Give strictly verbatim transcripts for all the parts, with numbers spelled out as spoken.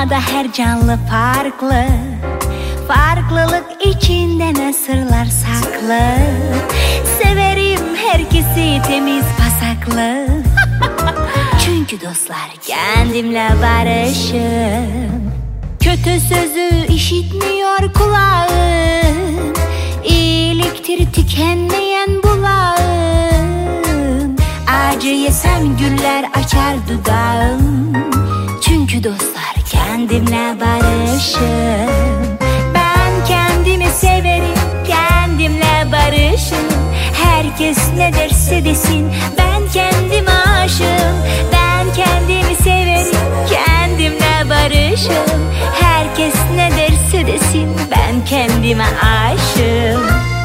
Dünyada her canlı farklı, farklılık içinde ne sırlar saklı. Severim herkesi temiz pasaklı. Çünkü dostlar kendimle barışım. Kötü sözü işitmiyor kulağım. İyiliktir tükenmeyen bulağım. Acı yesem güller açar dudağım. Çünkü dostlar kendimle barışım. Ben kendimi severim, kendimle barışım. Herkes ne derse desin, ben kendime aşığım. Ben kendimi severim, kendimle barışım. Herkes ne derse desin, ben kendime aşığım.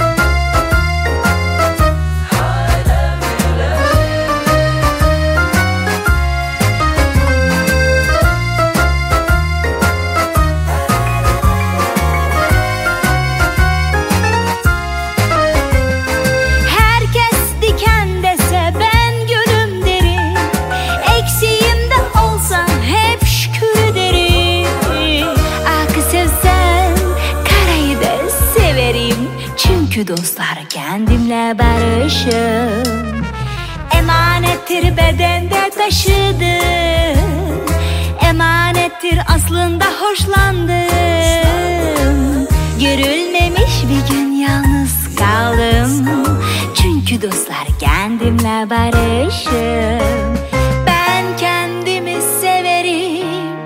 Çünkü dostlar kendimle barışım. Emanettir bedende taşıdım. Emanettir aslında hoşlandım. Görülmemiş bir gün yalnız kaldım. Çünkü dostlar kendimle barışım. Ben kendimi severim.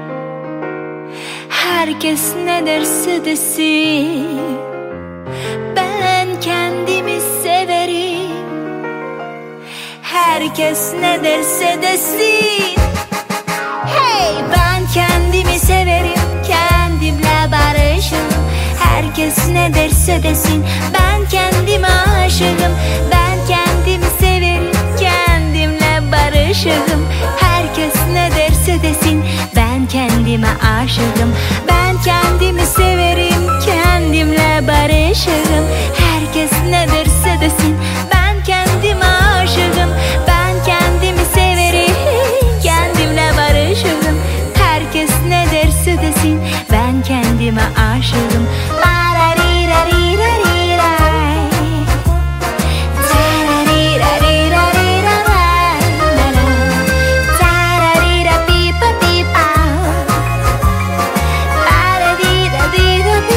Herkes ne derse desin, ben kendimi severim. Herkes ne derse desin. Hey, ben kendimi severim, kendimle barışım. Herkes ne derse desin, ben kendime aşığım. Ben kendimi severim, kendimle barışım. Herkes ne derse desin, ben kendime aşığım. Ben kendimi severim, kendimle barışım. Herkes ne derse desin, ben kendime aşığım. Ben kendimi severim, kendimle barışım. Herkes ne derse desin, ben kendime aşığım.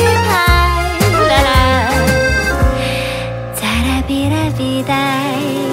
Vida